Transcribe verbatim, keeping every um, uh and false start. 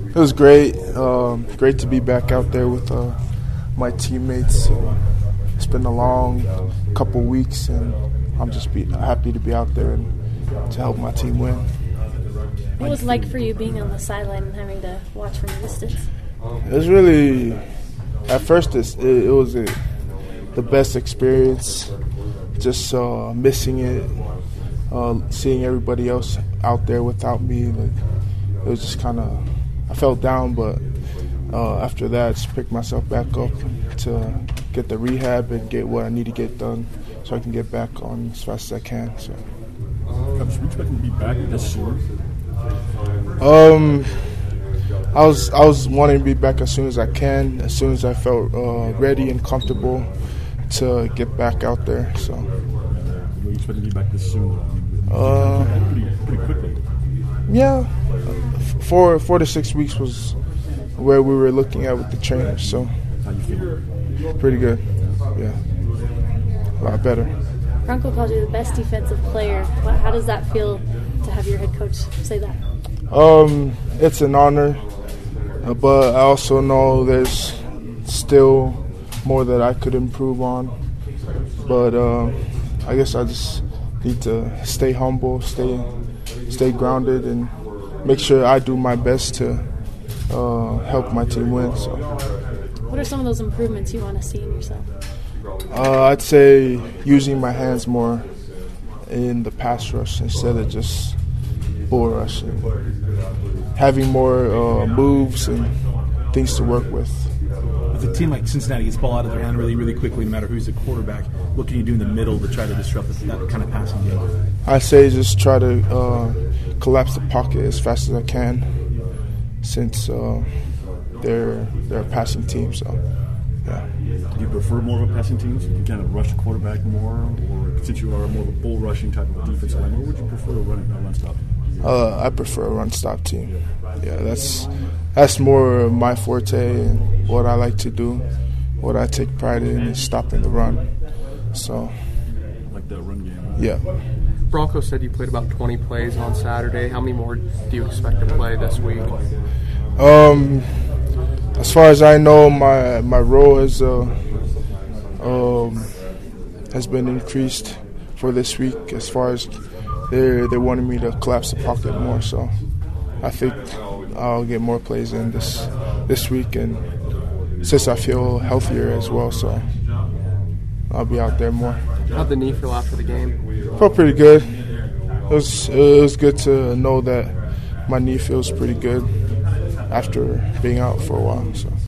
It was great. Um, great to be back out there with uh, my teammates. Uh, it's been a long couple weeks, and I'm just be, happy to be out there and to help my team win. What was it like for you being on the sideline and having to watch from a distance? It was really, at first, it, it was a, the best experience. Just uh, missing it, uh, seeing everybody else out there without me. Like, it was just kind of, I felt down, but uh, after that, I just picked myself back up to get the rehab and get what I need to get done so I can get back on as fast as I can. So. Coach, we expect to be back this soon. Um, I was I was wanting to be back as soon as I can, as soon as I felt uh, ready and comfortable to get back out there. So. We expect to be back this soon. Uh, pretty, pretty quickly. Yeah, four four to six weeks was where we were looking at with the trainers. So. How you feel? Pretty good. Yeah, a lot better. Bronco called you the best defensive player. How does that feel to have your head coach say that? Um, it's an honor, uh, but I also know there's still more that I could improve on. But uh, I guess I just need to stay humble, stay stay grounded, and make sure I do my best to uh, help my team win. So. What are some of those improvements you want to see in yourself? Uh, I'd say using my hands more in the pass rush instead of just bull rushing. Having more uh, moves and things to work with. If a team like Cincinnati gets ball out of their hand really, really quickly, no matter who's the quarterback, what can you do in the middle to try to disrupt that kind of passing game? I say just try to uh, collapse the pocket as fast as I can, since uh, they're they're a passing team. So, yeah. Do you prefer more of a passing team, so you can kind of rush the quarterback more, or since you are more of a bull rushing type of defensive line, or would you prefer a run, a run stop? Uh, I prefer a run stop team. Yeah, that's that's more my forte and what I like to do. What I take pride in is stopping the run. So, like the run game. Yeah. Bronco said you played about twenty plays on Saturday. How many more do you expect to play this week? Um, as far as I know, my my role has uh, um, has been increased for this week. As far as they they wanted me to collapse the pocket more, so I think I'll get more plays in this this week, and since I feel healthier as well, so I'll be out there more. How'd the knee feel after the game? Felt pretty good. It was it was good to know that my knee feels pretty good after being out for a while. So.